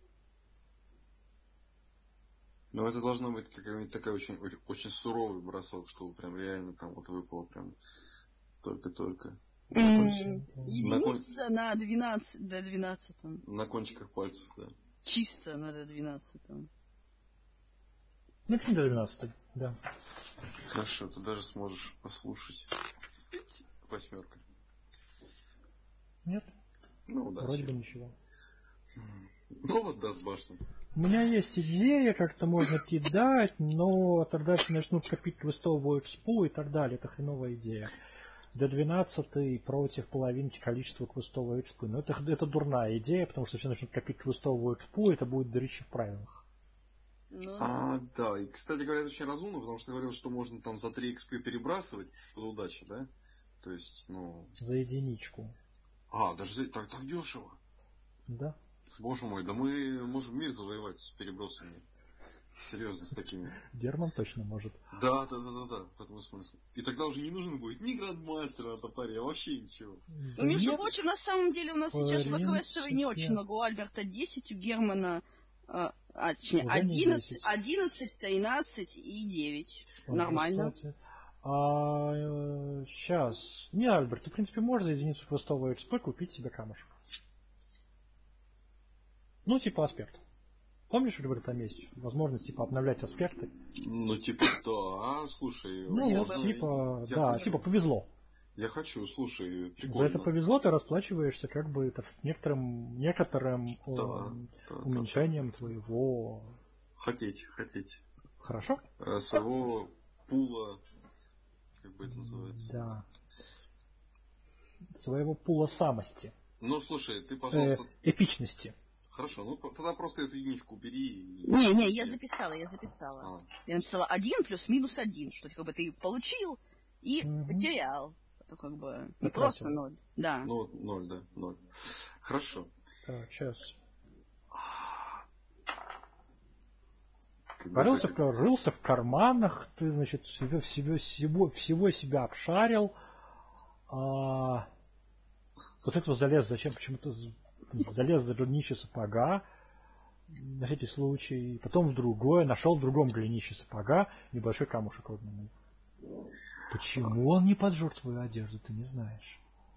A: Но это должна быть какая-нибудь такая очень, очень, очень суровый бросок, чтобы прям реально там вот выпало прям только-только.
B: М,
C: Пум-пум.
B: Единица на двенадцать, до двенадцатом.
A: На кончиках пальцев, да.
B: Чисто на до двенадцатом.
C: Ну, кинь до двенадцатой, да.
A: Хорошо, ты даже сможешь послушать. Восьмерка.
C: Нет?
A: Ну, удачи.
C: Вроде бы ничего.
A: Ну вот, да, с башней.
C: У меня есть идея, как-то можно кидать, но тогда все начнут копить квестовую экспу и так далее. Это хреновая идея. До двенадцатой против половинки количества квестовой экспы. Но это, это дурная идея, потому что все начнут копить квестовую экспу, и это будет дричи в правилах.
B: Ну,
A: А, да, и, кстати говоря, это очень разумно, потому что ты говорил, что можно там за три экспы перебрасывать. Это удача, да? То есть, ну...
C: За единичку.
A: А, даже за... так, так дешево.
C: Да.
A: Боже мой, да мы можем мир завоевать с перебросами. Серьезно, с такими.
C: Герман точно может.
A: Да, да, да, да, да, в этом смысле. И тогда уже не нужен будет ни грандмастера на топоре, а вообще ничего.
B: Ну, между прочим, на самом деле у нас сейчас в квестовой не очень
C: принципе.
B: много. У Альберта десять, у Германа а, а, точнее,
C: Уже не
B: одиннадцать,
C: десять.
B: одиннадцать, тринадцать и девять.
C: Ой,
B: Нормально.
C: кстати. А, э, сейчас. Не, Альберт, ты, в принципе, можешь за единицу квестовой экспы купить себе камушек. Ну, типа аспект. Помнишь, у Альберта там есть возможность, типа, обновлять аспекты?
A: Ну, типа, да, слушай,
C: Ну,
A: можно...
C: вот, типа,
A: я
C: да,
A: хочу.
C: типа, повезло.
A: Я хочу, слушай, прикольно.
C: За это повезло, ты расплачиваешься, как бы, так, некоторым, некоторым
A: Да,
C: э,
A: да,
C: уменьшением
A: да.
C: твоего...
A: Хотеть, хотеть.
C: Хорошо?
A: Э, Своего пула, как бы это называется.
C: Да. Своего пула самости.
A: Ну, слушай, ты,
C: Э,
A: пожалуйста...
C: эпичности.
A: Хорошо, ну тогда просто эту единичку убери. И...
B: Не, не, я записала, я записала.
A: А.
B: Я написала один плюс минус один, что как бы ты получил и
C: Мгм.
B: потерял. Это как бы не
C: Потратил.
B: просто ноль. Да.
A: Ну, ноль, да, ноль. Хорошо.
C: Так, сейчас.
A: Как бы
C: Порылся,
A: это-
C: в, рылся в карманах, ты, значит, всего, всего, всего, всего себя обшарил. А, вот этого залез, зачем почему-то залез за голенище сапога, на всякий случай. Потом в другое, нашел в другом голенище сапога небольшой камушек огненный. Почему он не поджег твою одежду, ты не знаешь.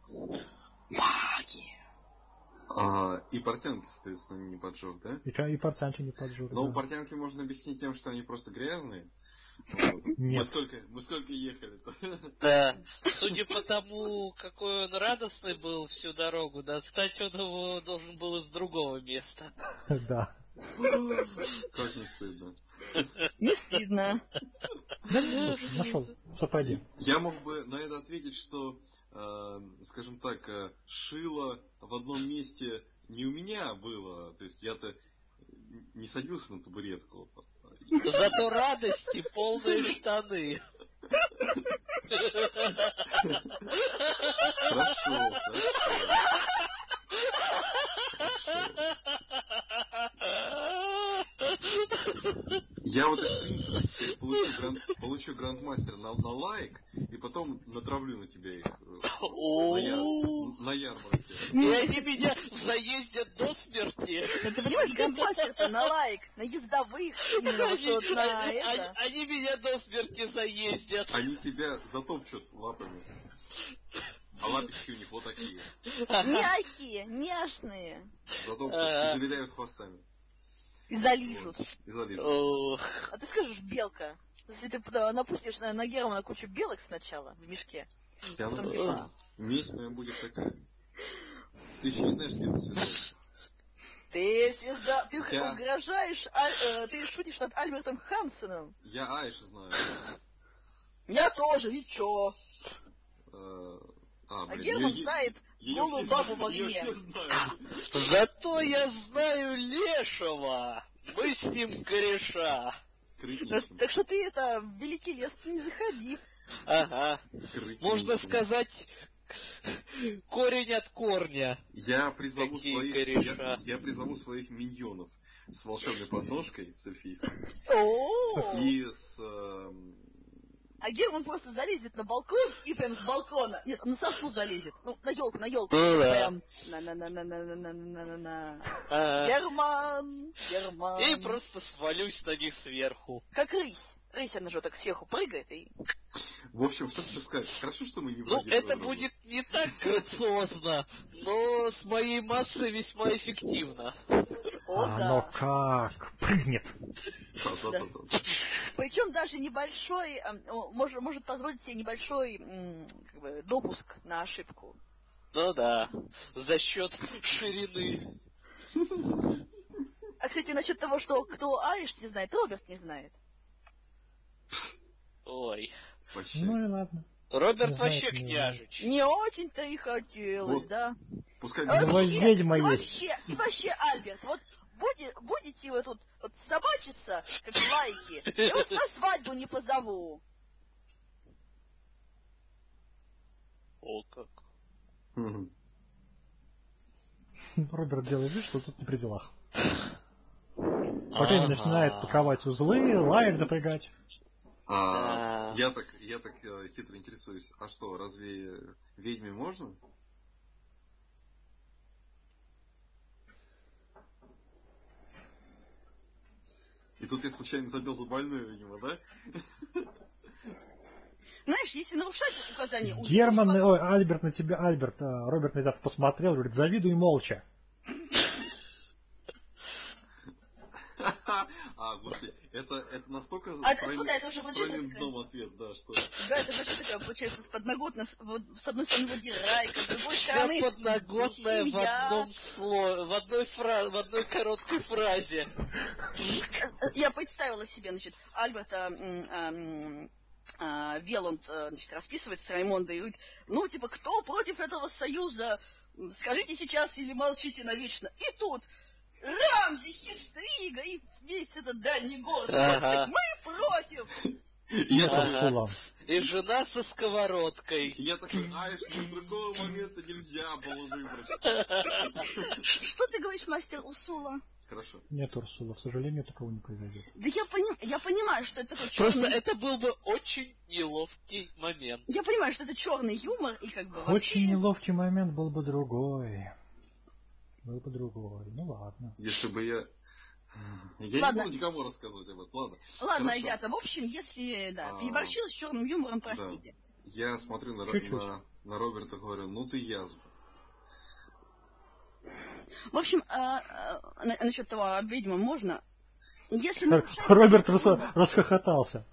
A: А, и портянки, соответственно, не поджег, да?
C: И, ка- и портянки не поджег.
A: Но
C: да.
A: портянки можно объяснить тем, что они просто грязные. Вот. Мы
C: Нет.
A: сколько, мы сколько ехали-то?
D: Да. Судя по тому, какой он радостный был всю дорогу, достать он его должен был из другого места.
C: Да.
A: Как не стыдно.
B: Не стыдно.
C: Да нет, лучше, нашел в сапоге.
A: Я мог бы на это ответить, что, э, скажем так, э, шило в одном месте не у меня было. То есть я-то не садился на табуретку.
D: Зато радости полные штаны.
A: Хорошо, хорошо. Я вот из принципа теперь получу, гранд, получу грандмастер на, на лайк, и потом натравлю на тебя их э, на, яр, на ярмарке.
D: И они меня заездят до смерти.
B: Ну, ты понимаешь, грандмастер-то на лайк, на ездовых, именно вот что вот на
D: Они,
B: это.
D: они меня до смерти заездят.
A: Они тебя затопчут лапами. А лапищи у них вот такие.
B: Мягкие, нежные.
A: Затопчут и завиляют хвостами.
B: И залижут.
A: Вот. И залижут.
D: Ох.
B: А ты скажешь, белка. Если ты э, напустишь на, на Германа кучу белок сначала в мешке.
A: Я напишу. Месть моя будет такая. Ты еще не знаешь, с кем ты связался.
B: Ты звезда, ты
A: Я-
B: угрожаешь, а, э, ты шутишь над Альбертом Хансеном.
A: Я Айша знаю.
B: Я тоже, и чё?
A: Э, А,
B: А
A: блин,
B: Герман
A: её-
B: знает
A: Ее
B: голую
A: все,
B: бабу в
A: ее
B: огне.
A: все знают.
D: Зато я знаю Лешего. Мы с ним кореша.
A: Крыть
B: Так,
A: нечем.
B: так что ты это, в Великий лес не заходи.
D: Ага.
A: Крыть
D: Можно
A: нечем.
D: сказать, корень от корня.
A: Я призову
D: Какие
A: своих,
D: кореша.
A: я, я призову своих миньонов с волшебной подножкой, с эльфийской,
B: О,
A: и с... эм,
B: а Герман просто залезет на балкон и прям с балкона, нет, на сосну залезет, ну, на елку, на елку,
D: Ну да.
B: прям, на-на-на-на-на-на-на-на-на.
D: Ага.
B: Герман, Герман.
D: И просто свалюсь на них сверху.
B: Как рысь. Рысь, она же вот так сверху прыгает и...
A: В общем, что ты сказать? Хорошо, что мы не
D: Ну,
A: враги
D: это
A: друг другу.
D: будет не так грациозно, но с моей массой весьма эффективно.
B: О,
C: Оно
B: да.
C: как прыгнет.
A: Да-да-да-да.
B: Причем даже небольшой, а, о, может, может позволить себе небольшой м, как бы, допуск на ошибку.
D: Ну да, за счет ширины.
B: А, кстати, насчет того, что кто Ариш не знает, Роберт не знает.
D: Ой.
A: Вообще.
C: Ну и ладно.
D: Роберт
C: Не знает,
D: вообще
C: не
D: княжич.
B: Не очень-то и хотелось,
A: Вот.
B: да?
A: Пускай
B: А
C: Ну,
A: вообще...
C: ведьма
B: и
C: есть.
B: вообще, и вообще, Альберт, вот будете, будете вы тут вот собачиться, как лайки, я вас на свадьбу не позову.
D: О, как.
A: Мгм.
C: Роберт делает вид, что тут не при делах. Пока
D: Ага.
C: не начинает паковать узлы, лаек запрягать.
A: А,
D: Да.
A: я так, я так э, хитро интересуюсь, а что, разве ведьме можно? И тут я случайно задел за больную, видимо, да?
B: Знаешь, если нарушать указания...
C: Герман, ой, Альберт на тебя, Альберт, а, Роберт на тебя посмотрел, говорит, завидуй молча.
A: А, господи, это, это настолько
B: А,
A: стройный,
B: да, это уже получается
A: стройным
B: такая-
A: дном ответ, да, что...
B: Да, это вообще такая, получается, с подноготно, с, вот, с одной стороны выдирайка, с другой
D: Вся
B: стороны...
D: подноготная в
B: семья.
D: одном слое, в одной фра... в одной короткой фразе.
B: Я представила себе, значит, Альберта м, ам, а, Велунд, а, значит, расписывается с Раймондой и говорит, ну, типа, кто против этого союза? Скажите сейчас или молчите навечно. И тут Рамзи, Хистрига и весь этот дальний город.
D: Ага.
B: Мы против!
A: Я
D: Ага.
A: такой,
C: Урсула.
D: И жена со сковородкой.
A: я такой, ай, что другого момента нельзя было выбрать.
B: Что ты говоришь, мастер Урсула?
A: Хорошо.
C: Нет, Урсула, к сожалению, такого не произойдет.
B: Да я, поним... я понимаю, что это такой
D: Просто
B: черный...
D: это был бы очень неловкий момент.
B: Я понимаю, что это черный юмор, и как бы
C: Очень
B: вообще...
C: неловкий момент был бы другой. Был бы другой. Ну ладно.
A: Если бы я... Я
B: Ладно.
A: не буду никому рассказывать об этом, ладно.
B: Ладно,
A: Хорошо.
B: ребята, в общем, если, да,
A: А,
B: переборщил с черным юмором, простите.
A: Я смотрю на,
C: Чуть-чуть.
A: на, на Роберта и говорю, ну ты язва.
B: В общем, а, а, на- насчет того, об ведьмам можно. Если мы...
C: Роберт рас- расхохотался.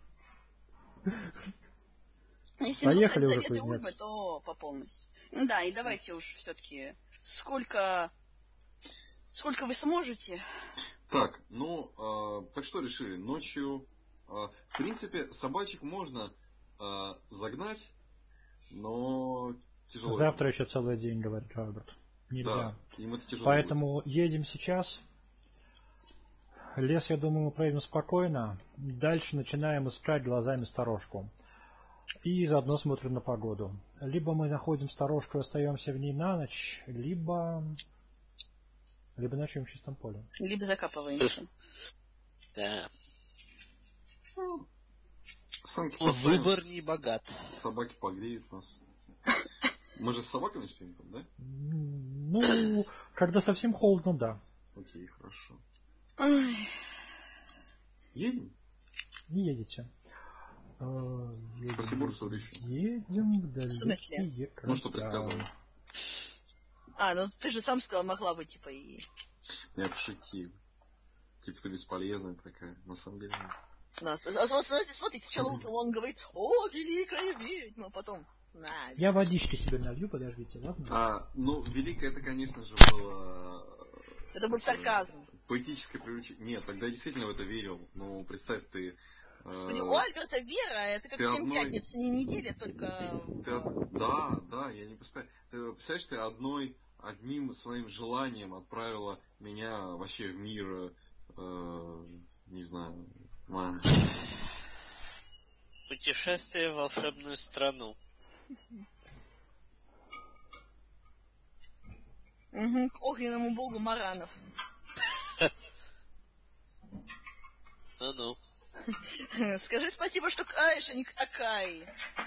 B: Если
C: Поехали уже,
B: нарушать заветы
C: кузнец.
B: Ульбы, то по полностью. Ну да, и давайте уж все-таки сколько... Сколько вы сможете?
A: Так, ну, э, так что решили? Ночью, э, в принципе, собачек можно э, загнать, но тяжело.
C: Завтра еще целый день, говорит Роберт. Нельзя.
A: Да, им это тяжело
C: Поэтому едем сейчас. Лес, я думаю, мы проедем спокойно. Дальше начинаем искать глазами сторожку. И заодно смотрим на погоду. Либо мы находим сторожку и остаемся в ней на ночь, либо... Либо ночуем в чистом поле.
B: Либо закапываемся.
D: Да.
A: будет. Санки
D: Выбор
A: поставим,
D: не богат.
A: собаки погреют нас. Мы же с собаками спим там, да?
C: Ну, когда совсем холодно, да.
A: Окей, хорошо.
B: Ой,
A: Едем?
C: Не едете. Э, едем,
A: Спасибо, Урсуле, еще.
C: Едем в
B: смысле?
C: далекие
A: Ну что
C: края.
A: предсказывал?
B: А, ну ты же сам сказал, могла бы, типа, и...
A: Я пошутил. Типа ты бесполезная такая. На самом деле.
B: Да, а вот, смотрите, смотрите, сначала утром он говорит, о, великая ведьма, потом... На,
C: Я водички себе налью, подождите, ладно?
A: А, ну, великое это, конечно же, было...
B: Это был сарказм.
A: Поэтическое привлечение. Нет, тогда я действительно в это верил. Ну, представь, ты
B: Господи, у Альберта вера, это как семь
A: одной...
B: пятниц, не неделя, только...
A: Ты... Да, да, я не представляю. Ты представляешь, ты одной, одним своим желанием отправила меня вообще в мир, э, не знаю, ман.
D: Путешествие в волшебную страну.
B: Угу, к огненному богу Маранов.
D: Ну-ну.
B: Скажи спасибо, что каешь, а не Акаи.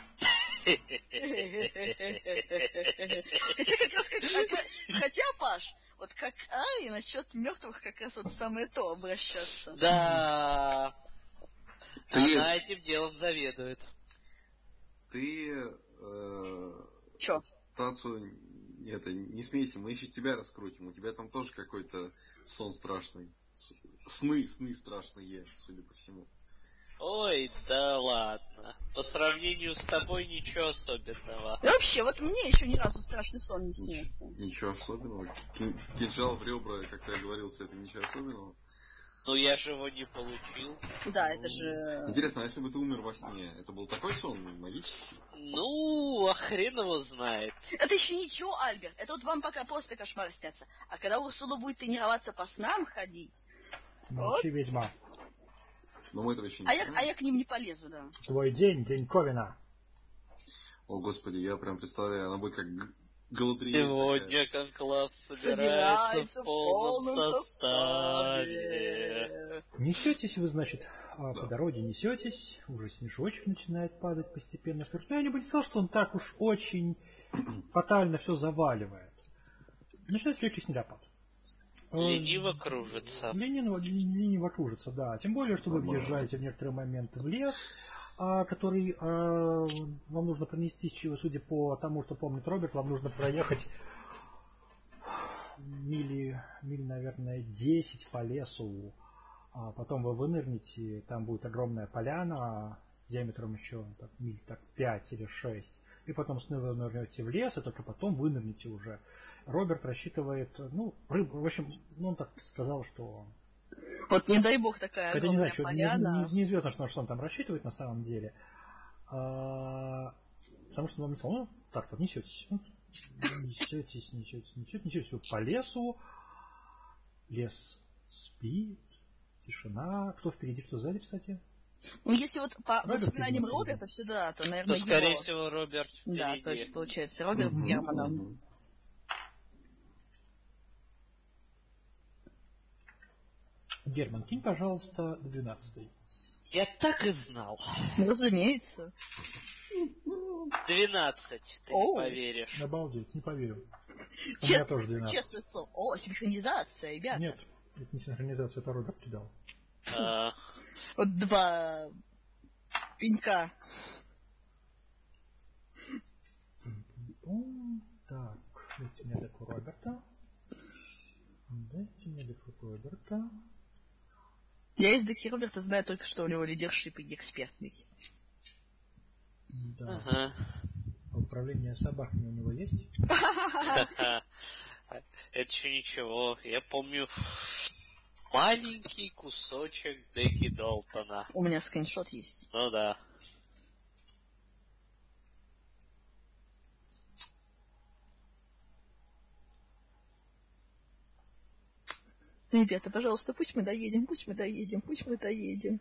B: Хотя, Паш, вот как Аи насчет мертвых как раз вот самое то обращаться.
D: Да.
A: Ты...
D: Она этим делом заведует.
A: Ты... Э...
B: Чё?
A: Тацу, это, не смейся, мы еще тебя раскрутим. У тебя там тоже какой-то сон страшный. Сны, сны страшные, судя по всему.
D: Ой, да ладно. По сравнению с тобой ничего особенного.
B: И вообще, вот мне еще ни разу страшный сон не снился.
A: Ничего, ничего особенного. Кинжал в ребра, как ты оговорился, это ничего особенного.
D: Ну я же его не получил.
B: Да, это же...
A: Интересно, а если бы ты умер во сне, это был такой сон магический?
D: Ну, а хрен его знает.
B: Это еще ничего, Альберт. Это вот вам пока просто кошмар снятся. А когда Урсула будет тренироваться по снам ходить...
C: Молчи,
B: вот.
C: ведьма.
A: Но мы этого еще не
B: а я, а я к ним не полезу, да.
C: Твой день, день Ковина.
A: О, господи, я прям представляю, она будет как Галадриэль.
D: Сегодня конклав собирается в полном составе.
C: Несетесь вы, значит, а
A: Да.
C: по дороге несетесь, уже снежочек начинает падать постепенно. Ну, я не бы не сказал, что он так уж очень фатально все заваливает. Начинает легкий снегопад.
D: Лениво кружится.
C: Лениво, лениво кружится, да. Тем более, что вы въезжаете в некоторый момент в лес, а, который а, вам нужно пронести, судя по тому, что помнит Роберт, вам нужно проехать мили, миль, наверное, десять по лесу. А потом вы вынырнете, там будет огромная поляна диаметром еще так, миль так, пять или шесть. И потом снова нырнете в лес, и только потом вынырнете уже. Роберт рассчитывает, ну, рыбу, в общем, ну, он так сказал, что...
B: Вот не дай бог такая
C: Хотя не знаю, что,
B: поляна.
C: не, не, неизвестно, что, что он там рассчитывает на самом деле. А, потому что он написал, ну, так вот, несетесь. Ну, несетесь, несетесь, несетесь, несетесь вы по лесу. Лес спит, тишина. Кто впереди, кто сзади, кстати?
B: Ну, если вот по
C: Роберт
B: воспоминаниям
C: впереди.
B: Роберта сюда, то, наверное,
D: То, скорее
B: его...
D: всего, Роберт впереди.
B: Да, то есть, получается, Роберт с Германом.
C: Герман, кинь, пожалуйста, двенадцатый.
D: Я так и знал.
B: Ну, разумеется.
D: Двенадцать, ты
B: Оу.
D: не поверишь.
C: Обалдеть, не поверю. У
B: Честно,
C: меня тоже двенадцать.
B: честное слово. О, синхронизация, ребята.
C: Нет, это не синхронизация, это Роберт кидал.
D: А,
B: Вот два пенька.
C: Так, дайте мне деку Роберта. Дайте мне деку Роберта.
B: Я из деки Роберта знаю только, что у него лидершип и экспертный.
C: Да.
D: ага.
C: А управление собаками у него есть?
D: Это еще ничего. Я помню маленький кусочек Деки Долтона.
B: У меня скриншот есть.
D: Ну да.
B: Ребята, пожалуйста, пусть мы доедем, пусть мы доедем, пусть мы доедем.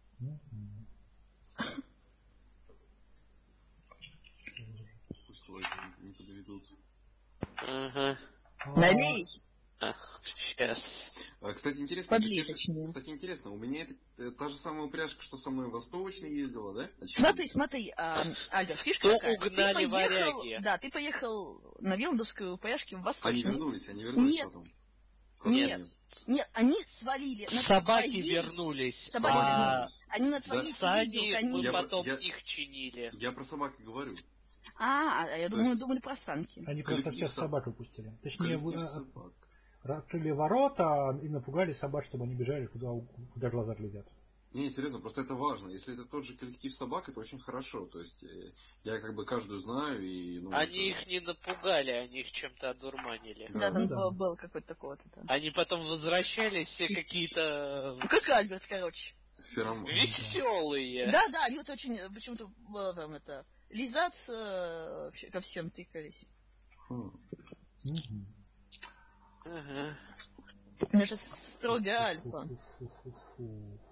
A: Пусть лайки не подведут.
D: Ага.
B: Налей!
D: Сейчас.
A: А, кстати, интересно,
B: Подлей,
A: это те же-
B: точнее.
A: кстати, интересно, у меня это э, та же самая упряжка, что со мной в Восточный ездила, да? Очевидно.
B: Смотри, смотри, а, Альберт, фишка
D: Что
B: какая?
D: угнали
B: Ты поехал-
D: варяги?
B: Да, ты поехал на Вилндовскую упряжке в
A: Они
B: Восточный.
A: вернулись, они вернулись
B: Нет.
A: потом.
B: Нет. Нет, они свалили. на-
D: Собаки
B: появились-
D: вернулись.
B: Собаки
D: А
B: вернулись. Они натворили
D: сани
B: видео, они...
D: мы
A: Я-
D: потом
A: я-
D: их чинили.
A: Я про собак и говорю.
B: А, а я
A: То
B: думаю,
A: есть-
B: думали про санки.
C: Они просто
A: Коллектив
C: всех
A: со-
C: собак выпустили. Точнее,
A: Коллектив
C: вы-
A: собак.
C: открыли ворота и напугали собак, чтобы они бежали, куда, куда глаза глядят.
A: Не, серьезно, просто это важно. Если это тот же коллектив собак, это очень хорошо. То есть э, я как бы каждую знаю и... Ну,
D: Они
A: это-
D: их не напугали, они их чем-то одурманили.
A: Да,
B: Да, там
C: ну да.
B: был, был какой-то такой вот это.
D: Они потом возвращались, все какие-то...
B: Ну, как Альберт, короче.
A: Феромон.
D: Веселые.
B: Да, да, они вот очень, почему-то э, там это, лизаться э, вообще ко всем тыкались.
A: Хм.
C: Мгм.
D: Ага.
B: Это же строгая альфа.
C: Фу-фу-фу-фу-фу.